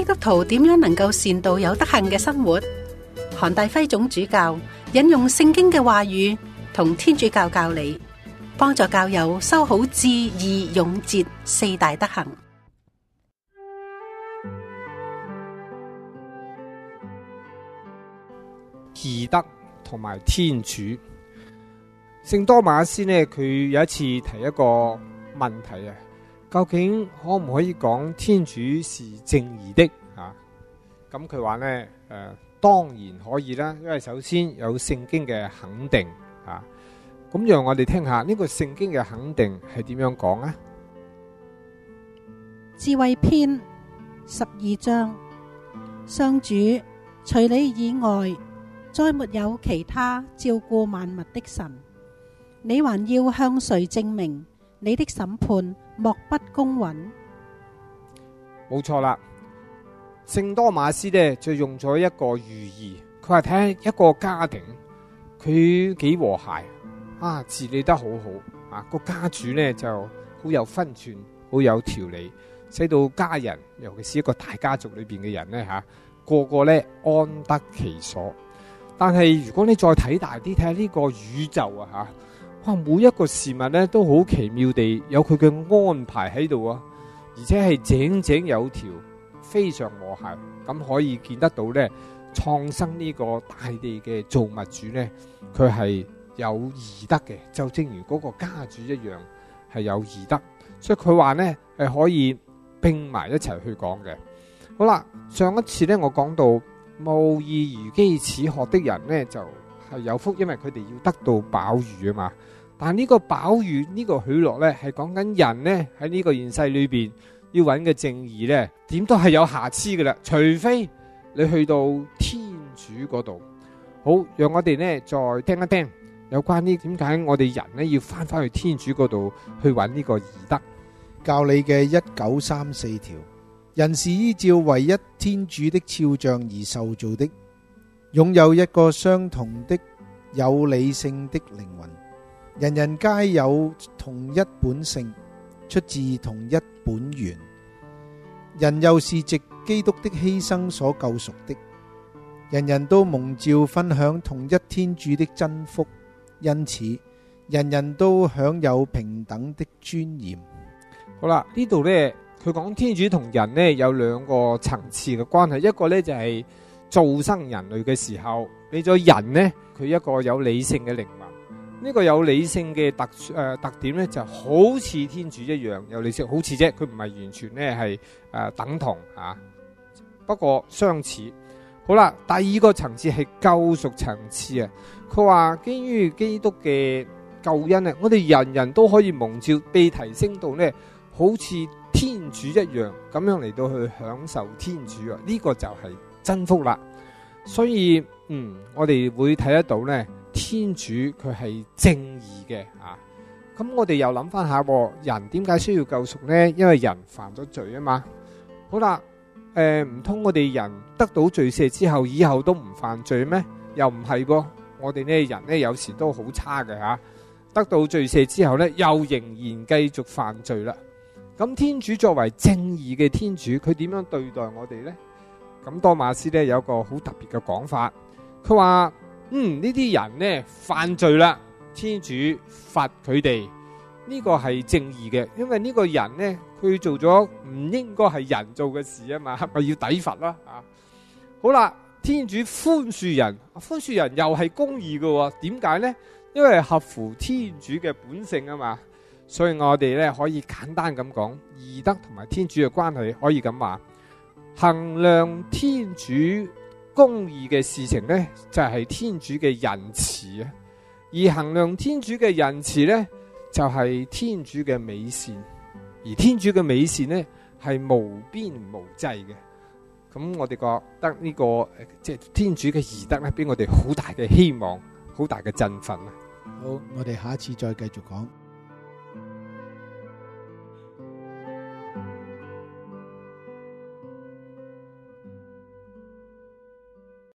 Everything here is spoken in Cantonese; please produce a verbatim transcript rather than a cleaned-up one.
督徒點樣能夠善道有德行嘅生活？韓大輝總主教引用聖經嘅話語同天主教教理，幫助教友修好智義勇節四大德行。 義德同埋天主。聖多馬斯呢，佢有一次提一個問題啊，究竟可唔可以講天主是正義的啊？咁佢話呢，誒、呃，當然可以啦，因為首先有聖經嘅肯定啊。咁讓我哋聽下呢個聖經嘅肯定係點樣講啊？ 智慧篇十二章，上主，除你以外，再沒有其他照顧萬物的神，你還要向誰證明你的審判莫不公允？ 冇錯啦，聖多馬斯呢就用咗一個寓意，佢話睇下一個家庭佢幾和諧啊，治理得好好啊，個家主呢就好有分寸，好有條理，使到家人，尤其是一個大家族裏邊嘅人呢，吓、啊、個個呢安得其所。但係如果你再睇大啲，睇下呢個宇宙啊吓，哇，每一個事物咧都好奇妙地有佢嘅安排喺度啊，而且係井井有條，非常和諧。咁可以見得到咧，創生呢個大地嘅造物主咧，佢係有義德嘅，就正如嗰個家主一樣係有義德。所以佢話咧係可以並埋一齊去講嘅。好啦，上一次咧我講到，慕義如飢似渴的人呢，就係、是、有福，因為佢哋要得到飽飫啊嘛。但係呢個飽飫呢個許諾呢，係講緊人呢喺呢個現世裏邊要揾嘅正義呢，點都係有瑕疵噶啦。除非你去到天主嗰度。好，讓我哋呢再聽一聽有關呢點解我哋人呢要翻翻去天主嗰度去揾呢個義德。 教理嘅一九三四條。人是依照唯一天主的肖像而受造的，擁有一個相同的有理性的靈魂，人人皆有同一本性，出自同一本源。人又是藉基督的犧牲所救贖的，人人都蒙召分享同一天主的真福，因此人人都享有平等的尊嚴。 好啦，呢度呢佢講天主同人呢有兩個層次嘅關係，一個呢就係造生人類嘅時候，俾咗人呢佢一個有理性嘅靈魂，呢個有理性嘅特誒特點呢就好似天主一樣有理性，好似啫，佢唔係完全呢係誒等同吓，不過相似。好啦，第二個層次係救贖層次啊，佢話基於基督嘅救恩啊，我哋人人都可以蒙召被提升到呢好似天主一樣咁樣嚟到去享受天主啊！呢、這個就係真福啦。所以嗯，我哋會睇得到呢，天主佢係正義嘅啊。咁我哋又諗翻下，人點解需要救贖呢？因為人犯咗罪啊嘛。好啦，誒唔通我哋人得到罪赦之後，以後都唔犯罪咩？又唔係噃。我哋呢人呢，有時都好差嘅吓、啊，得到罪赦之後呢，又仍然繼續犯罪啦。咁天主作為正義嘅天主，佢點樣對待我哋呢？咁多馬斯呢有一個好特別嘅講法，佢話：嗯，呢啲人呢犯罪啦，天主罰佢哋，呢個係正義嘅，因為呢個人呢佢做咗唔應該係人做嘅事啊嘛，咪要抵罰啦啊！好啦，天主寬恕人，寬恕人又係公義嘅，點解呢？因為合乎天主嘅本性啊嘛。所以我哋咧可以簡單咁講，義德同埋天主嘅關係可以咁話，衡量天主公義嘅事情呢，就係天主嘅仁慈啊，而衡量天主嘅仁慈呢，就係天主嘅美善，而天主嘅美善呢，係無邊無際嘅。咁我哋覺得呢個即係天主嘅義德咧，俾我哋好大嘅希望，好大嘅振奮啊！ 好，我哋下一次再繼續講。